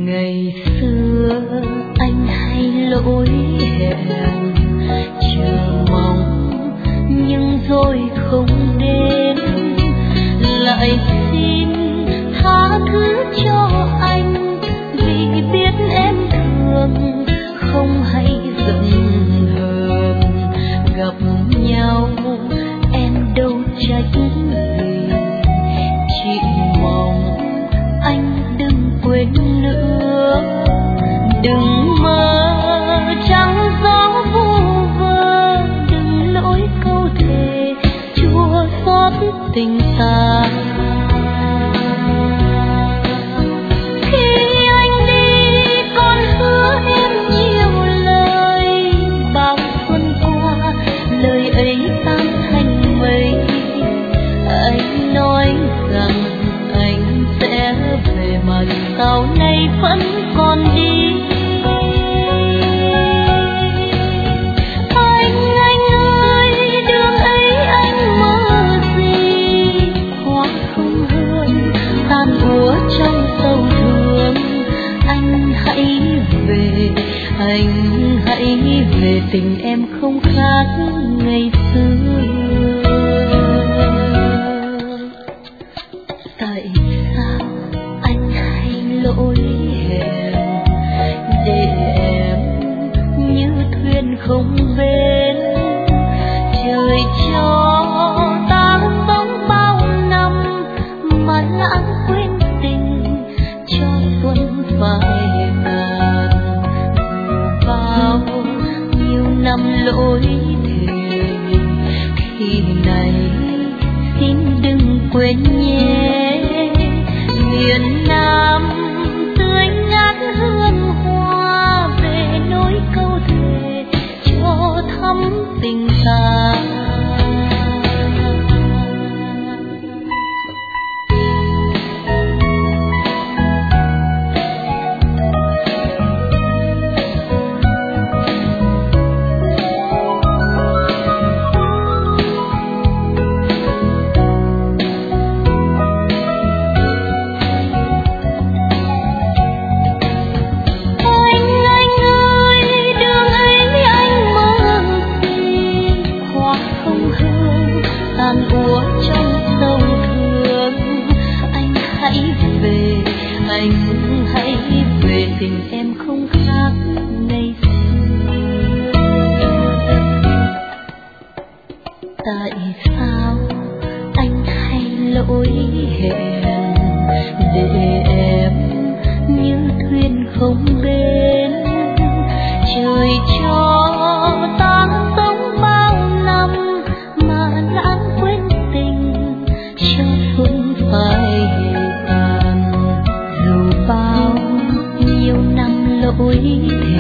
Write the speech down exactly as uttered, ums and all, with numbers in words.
Ngày xưa anh hay lỗi hẹn, chờ mong nhưng rồi không đến. Lại xin tha thứ cho anh vì biết em thương không hay giận hờn. Gặp nhau em đâu trách gì, chỉ mong anh đừng quên nữa. Đừng mơ trắng gió vu vơ, đừng lỗi câu thề chua xót tình ta. Khi anh đi con hứa em nhiều lời, bao xuân qua lời ấy tan thành mây. Anh nói rằng anh sẽ về mà sau này vẫn còn đi. Anh, anh ơi, đường ấy anh mơ gì? Hoa không hương tan úa trong sâu thương. Anh hãy về, anh hãy về, tình em không khác ngày xưa. Tại sao anh hay lỗi hẹn, để em như thuyền không bến. Trời cho ta sống bao năm mà lãng quên tình, cho xuân phải tàn. Dù bao nhiêu năm lỗi thề, khi này xin đừng quên nhé. Miền Nam tươi ngát hương hoa, về nối câu thề cho thắm tình ta. Tình em không khác ngày xưa. Tại sao anh hay lỗi hẹn, để em như thuyền không bến. Trời cho ta sống bao năm mà lãng quên tình, cho xuân phải tàn. Dù bao nhiêu năm lỗi thề,